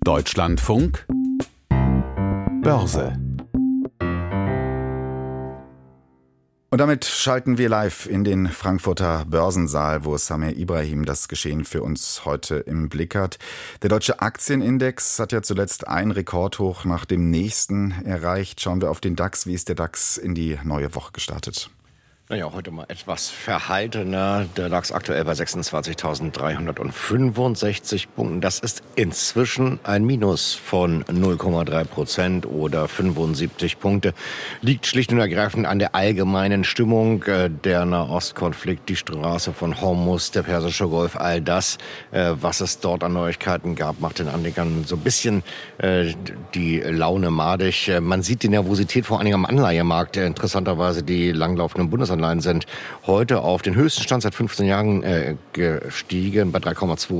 Deutschlandfunk Börse. Und damit schalten wir live in den Frankfurter Börsensaal, wo Samir Ibrahim das Geschehen für uns heute im Blick hat. Der deutsche Aktienindex hat ja zuletzt ein Rekordhoch nach dem nächsten erreicht. Schauen wir auf den DAX. Wie ist der DAX in die neue Woche gestartet? Naja, heute mal etwas verhaltener. Der DAX aktuell bei 26.365 Punkten. Das ist inzwischen ein Minus von 0,3% oder 75 Punkte. Liegt schlicht und ergreifend an der allgemeinen Stimmung. Der Nahostkonflikt, die Straße von Hormuz, der Persische Golf, all das, was es dort an Neuigkeiten gab, macht den Anlegern so ein bisschen die Laune madig. Man sieht die Nervosität vor allen Dingen am Anleihemarkt. Interessanterweise die langlaufenden Bundesanleihen sind heute auf den höchsten Stand seit 15 Jahren gestiegen. Bei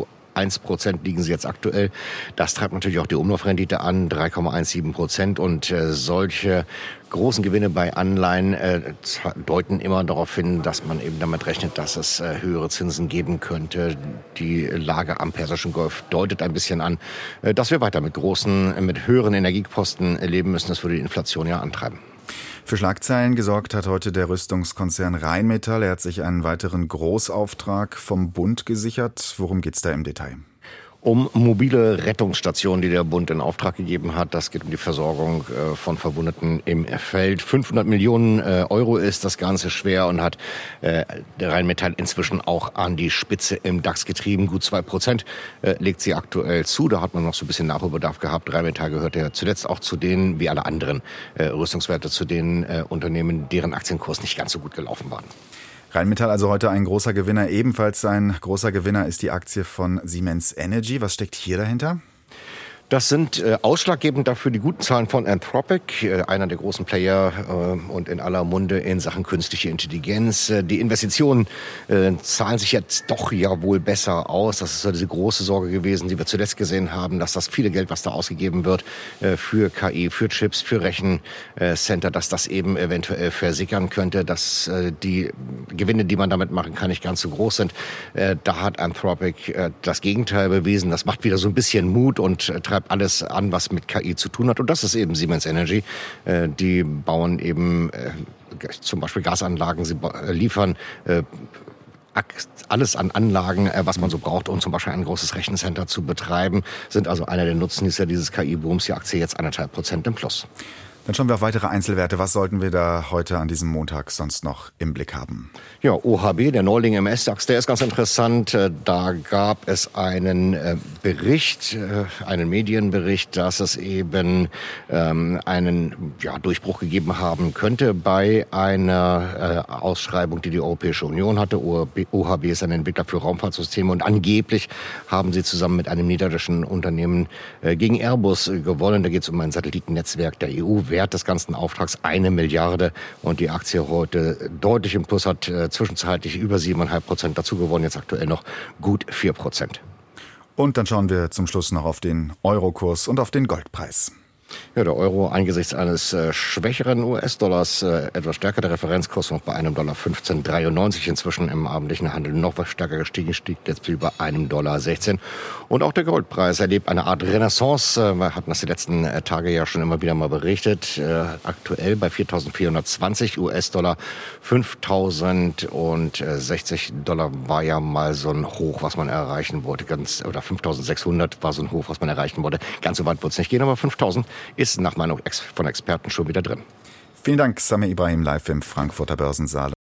3,21% liegen sie jetzt aktuell. Das treibt natürlich auch die Umlaufrendite an, 3,17%. Und solche großen Gewinne bei Anleihen deuten immer darauf hin, dass man eben damit rechnet, dass es höhere Zinsen geben könnte. Die Lage am Persischen Golf deutet ein bisschen an, dass wir weiter mit höheren Energiekosten leben müssen. Das würde die Inflation ja antreiben. Für Schlagzeilen gesorgt hat heute der Rüstungskonzern Rheinmetall. Er hat sich einen weiteren Großauftrag vom Bund gesichert. Worum geht's da im Detail? Um mobile Rettungsstationen, die der Bund in Auftrag gegeben hat. Das geht um die Versorgung von Verwundeten im Feld. 500 Millionen Euro ist das Ganze schwer und hat der Rheinmetall inzwischen auch an die Spitze im DAX getrieben. Gut 2% legt sie aktuell zu. Da hat man noch so ein bisschen Nachholbedarf gehabt. Rheinmetall gehört ja zuletzt auch zu denen, wie alle anderen Rüstungswerte, zu den Unternehmen, deren Aktienkurs nicht ganz so gut gelaufen waren. Rheinmetall also heute ein großer Gewinner. Ebenfalls ein großer Gewinner ist die Aktie von Siemens Energy. Was steckt hier dahinter? Das sind ausschlaggebend dafür die guten Zahlen von Anthropic, einer der großen Player und in aller Munde in Sachen künstliche Intelligenz. Die Investitionen zahlen sich jetzt doch ja wohl besser aus. Das ist so diese große Sorge gewesen, die wir zuletzt gesehen haben, dass das viele Geld, was da ausgegeben wird für KI, für Chips, für Rechencenter, dass das eben eventuell versickern könnte, dass die Gewinne, die man damit machen kann, nicht ganz so groß sind. Da hat Anthropic das Gegenteil bewiesen. Das macht wieder so ein bisschen Mut und treibt alles an, was mit KI zu tun hat. Und das ist eben Siemens Energy. Die bauen eben zum Beispiel Gasanlagen, sie liefern alles an Anlagen, was man so braucht, um zum Beispiel ein großes Rechencenter zu betreiben, sind also einer der Nutznießer dieses KI-Booms. Die Aktie jetzt 1,5% im Plus. Dann schauen wir auf weitere Einzelwerte. Was sollten wir da heute an diesem Montag sonst noch im Blick haben? Ja, OHB, der Neuling im S-DAX, der ist ganz interessant. Da gab es einen Bericht, einen Medienbericht, dass es eben einen Durchbruch gegeben haben könnte bei einer Ausschreibung, die Europäische Union hatte. OHB ist ein Entwickler für Raumfahrtsysteme und angeblich haben sie zusammen mit einem niederländischen Unternehmen gegen Airbus gewonnen. Da geht es um ein Satellitennetzwerk der EU. Wert des ganzen Auftrags 1 Milliarde und die Aktie heute deutlich im Plus, hat zwischenzeitlich über 7,5% dazu gewonnen, jetzt aktuell noch gut 4%. Und dann schauen wir zum Schluss noch auf den Eurokurs und auf den Goldpreis. Ja, der Euro angesichts eines schwächeren US-Dollars etwas stärker. Der Referenzkurs noch bei $1,1593. Inzwischen im abendlichen Handel noch was stärker gestiegen, stieg jetzt über $1,16. Und auch der Goldpreis erlebt eine Art Renaissance. Wir hatten das die letzten Tage ja schon immer wieder mal berichtet. Aktuell bei 4.420 US-Dollar. 5.060 Dollar war ja mal so ein Hoch, was man erreichen wollte. Oder 5.600 war so ein Hoch, was man erreichen wollte. Ganz so weit wird es nicht gehen, aber 5.000 ist nach Meinung von Experten schon wieder drin. Vielen Dank, Samir Ibrahim, live im Frankfurter Börsensaal.